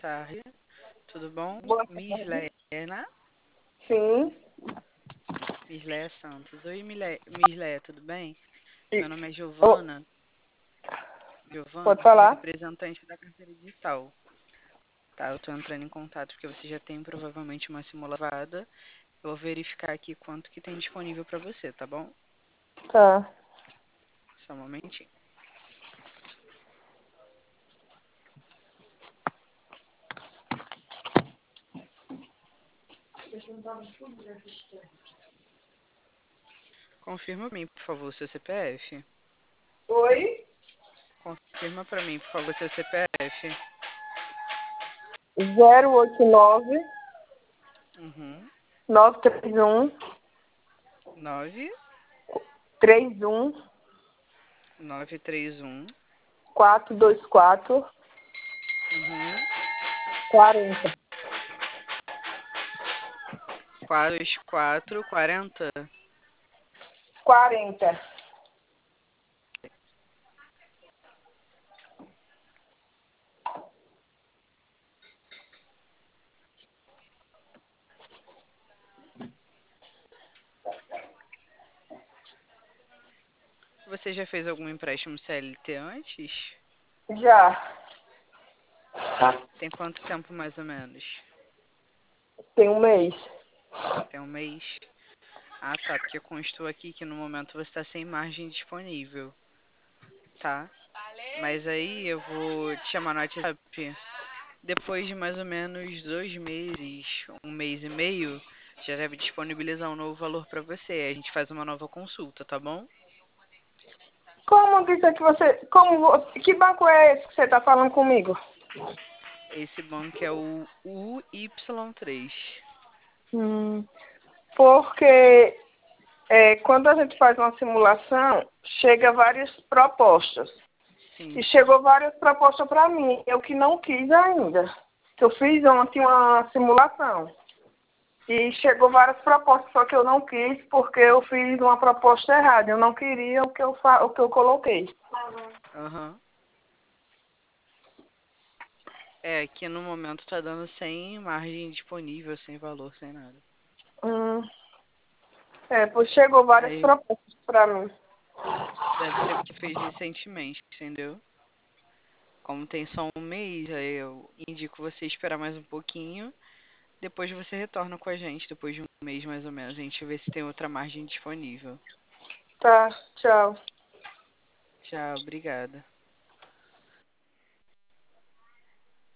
tarde. Tudo bom? Boa tarde. Mislena? Sim. Misleia Santos. Oi, Misleia, tudo bem? E- Meu nome é oh, Giovana. Giovana, pode eu sou falar? representante da carteira digital. Tá, eu tô entrando em contato porque você já tem provavelmente uma simulada. Eu vou verificar aqui quanto que tem disponível para você, tá bom? Tá. Só um momentinho. Confirma pra mim, por favor, o seu CPF. Oi? Confirma para mim, por favor, seu CPF. 089 Uhum. 931 9 31 931. 424 Uhum. 40. 44 40. 40. Você já fez algum empréstimo CLT antes? Já. Tem quanto tempo mais ou menos? Tem um mês. Tem um mês? Ah, tá, porque constou aqui que no momento você está sem margem disponível, tá? Mas aí eu vou te chamar no WhatsApp. Depois de mais ou menos 2 meses, um mês e meio, já deve disponibilizar um novo valor para você. A gente faz uma nova consulta, tá bom? Como que isso é que você. Que banco é esse que você tá falando comigo? Esse banco é o UY3. Hum, porque quando a gente faz uma simulação, chega várias propostas. E Sim. chegou várias propostas para mim, eu que não quis ainda. Eu fiz ontem uma simulação. E chegou várias propostas, só que eu não quis porque eu fiz uma proposta errada. Eu não queria o que eu coloquei. Aham. É, aqui no momento tá dando sem margem disponível, sem valor, sem nada. Hum, pois chegou várias Aí propostas para mim. deve ser porque fez recentemente, entendeu? Como tem só um mês, aí eu indico você esperar mais um pouquinho. Depois você retorna com a gente, depois de um mês mais ou menos. A gente vê se tem outra margem disponível. Tá, tchau. Tchau, obrigada.